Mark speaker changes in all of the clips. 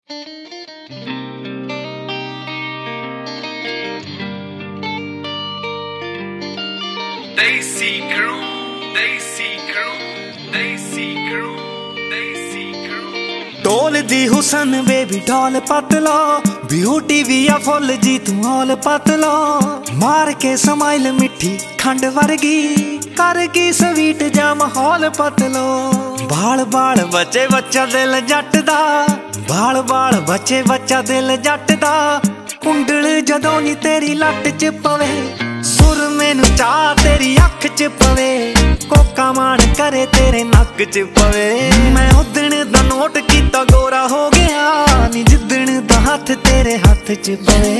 Speaker 1: Desi Crew, Desi Crew, Desi Crew, Desi Crew।
Speaker 2: ढोल दी हुसन baby ढोल पतलो, ब्यूटी भी आ फुल जी तू हौल पतलो। मार के समाइल मिठी खंड वर्गी, करगी स्वीट जा माहौल पतलो। बाल बाल बचे बच्चा दिल जट दा, बाल बाल बचे बच्चा दिल जट दा। कुंडल जदों नी तेरी लट च पवे, सुर मैनू चा तेरी अख च पवे। कोका मान करे तेरे नक च पवे। मैं उदण दा नोट कीता गोरा हो गया नी, जिदण दा हथ तेरे हथ च पवे।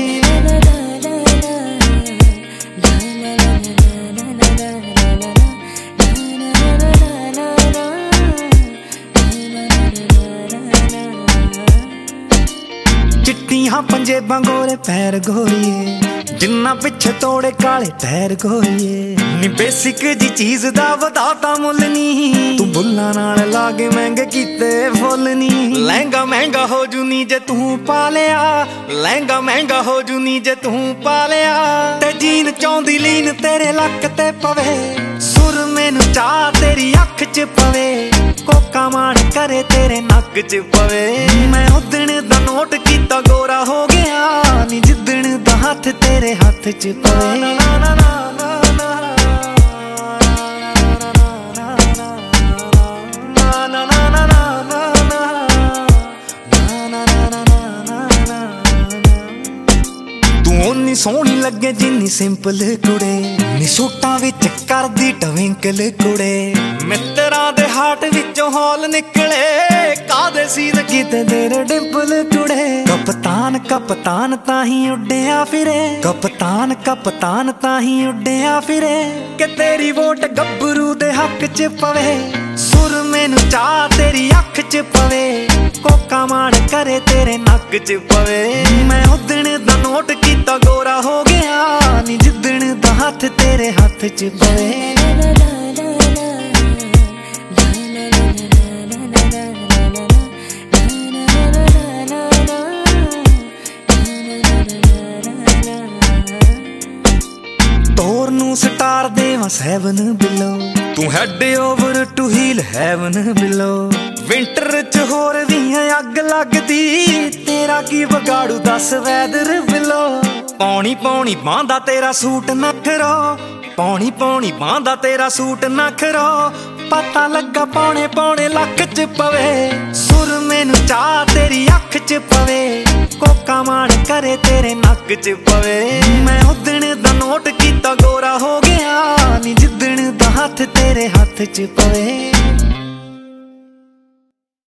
Speaker 2: चिट्टियां पंजेबां गोरे पैर गोरीए, जिन्ना पिछे तोड़े काले पैर गोरीए। नी बेसिक जी चीज दा वधाता मुल नी, तू बुल्ला नाल लागे महंगे कीते फुल नी। लहंगा महंगा हो जू नी जे तू पा लिया, लहंगा महंगा हो जू नी जे तू पा लिया। ते जीन चौंदी लीन तेरे लक ते पवे, सुर मैनू चा तेरी अख च पवे। कोका मान करे तेरे नक च पवे। मैं उदण दा नोट कीता गोरा हो गया नी, जिदण दा हथ तेरे हथ च पवे। नी सोहनी लगे जिन्नी सिंपल कुड़े, नी सूटां विच करदी टविंकल कुड़े। मित्तरां दे हार्ट विचों हौल निकले, कादे सीन कीते तेरे डिंपल कुड़े। कप्तान कप्तान ताहीं उड्डिया फिरे, कप्तान कप्तान ताहीं उड्डिया फिरे। कि तेरी वोट गब्बरू दे हक च पवे, सुर मैनू चा तेरी अख च पवे। कोका मान करे तेरे नक च पवे। मैं उदण दा नोट कीता गोरा हो गया नी, जिदण दा हथ तेरे हथ च पवे। तोर नू स्टार देवां 7 बिलो, तू head over to heel heaven below. Winter च होर भी अग लगदी, तेरा की बगाड़ू दस वैदर बिलो। पौनी पौनी बांदा तेरा सूट नखरो, पौनी पौनी बांदा तेरा सूट नखरो। पता लगा पौने पौने लक च पवे, सुर मैनू चा तेरी अख च पवे। कोका मान करे तेरे नक च पवे। मैं उदण दा नोट कीता गोरा हो गया नी, जिदण दा हथ तेरे हथ च पवे।